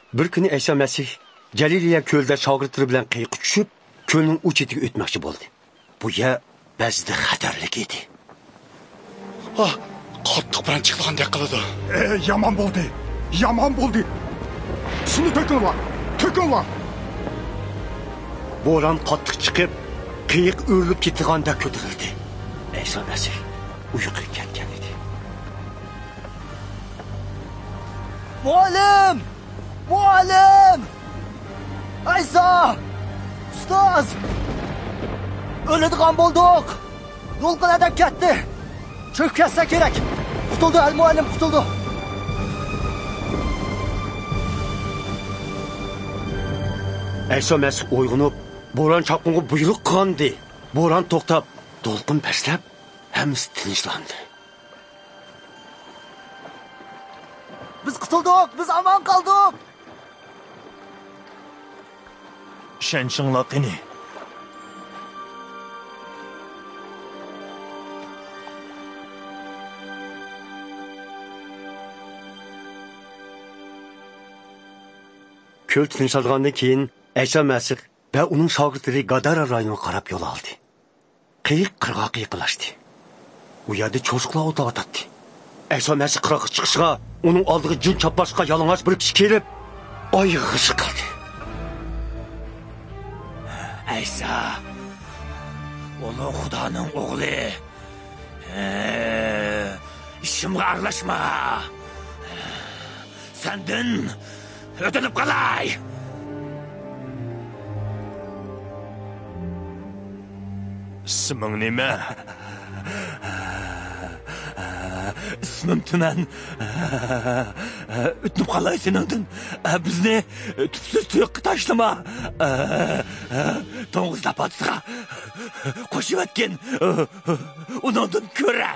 Bir kuni Ayşe Masih Jaliliya ko'lda shogirdlari bilan qiyiqqa tushib, ko'lning u chetiga o'tmoqchi bo'ldi. Bu yer ba'zida xatarlik edi. Qattiq bilan chiqilgandek qiladi. Yomon bo'ldi. Yomon bo'ldi. Suvni to'kinglar. Bo'ron qattiq chiqib, qiyiq o'rilib ketganda ko'tarildi. Ayşe Masih uyquga ketgan edi. Muallim! Aysa! Ustoz! O'ladigan bo'ldik. Yo'lqin adab ketdi. Cho'kib ketsa kerak. Qutuldi, muallim qutuldi. Ayşe Masih uyg'onib, bo'ron chaqinga buyruq qildi. Bo'ron to'xtab, to'lqin pastlab, hammasi tinchlandi. Biz qutuldik, biz omon qoldik. Ishonchinglar qani. Ko'l tinchlangandan keyin Ayşe Masih va uning shogirdlari Gadara rayoniga qarab yo'l oldi. Qiyiq qirg'oqqa yaqinlashdi. U yerda cho'shiqlar o'tayotdi. Ayşe Masih qirg'oqqa chiqishga, uning oldiga jin chopashga yalang'och bir kishi kelib, oyog'i siqildi. Aysa, Ulug' Xudoning o'g'li. İşimga aralashma. Senden ödünüp qalay. İsming nima? İsmim Tuman. Ötünüp qalay seningdan. Bizni tupsiz tuyoqqa tashlama. To'ng'izlar podshoga qo'shib o'tgan. Undan ko'ra.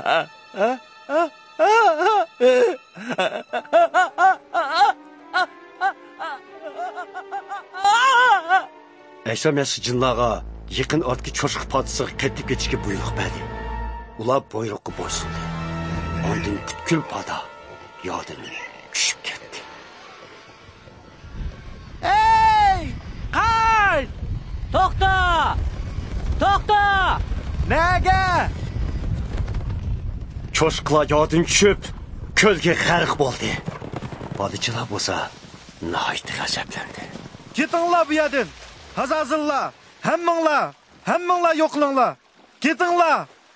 Ayşe Masih jinlarga yaqin ortga cho'shiq podshoga qaytib ketishga buyruq berdi. Ular buyruqqa bo'ysundi. Ondan butkul poda yodidan tushib ketdi. Ey! Qayt! To'xta! Nega? Cho'shiqlar yodidan tushib, ko'lga g'arq bo'ldi. Podsholar bo'lsa, nihoyat g'azablandi. Ketinglar bu yerdan. Hazazillar, hammanglar yo'qlanglar. Ketinglar.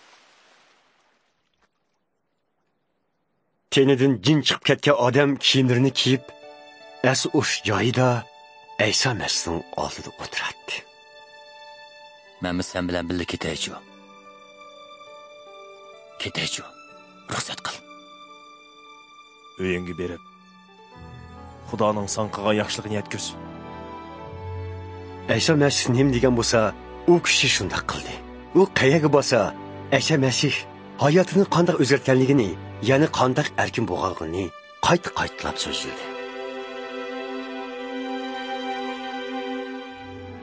Tenidan jin chiqib ketgan odam kiyimlarini kiyib, o'sh joyida Ayşe Masihning oldida o'tiradi. Men sen bilan birga ketaychi. Ruxsat qil. Uyingga berib, Xudoning san qilgan yaxshiligini yetkaz. Ayşe Masih nim degan bo'lsa, u kishi shunday qildi. U qayaga bo'lsa, Ayşe Masih hayotini qanday o'zgartganligini, ya'ni qanday erkin bo'lganligini qayta-qaytalab so'zladi.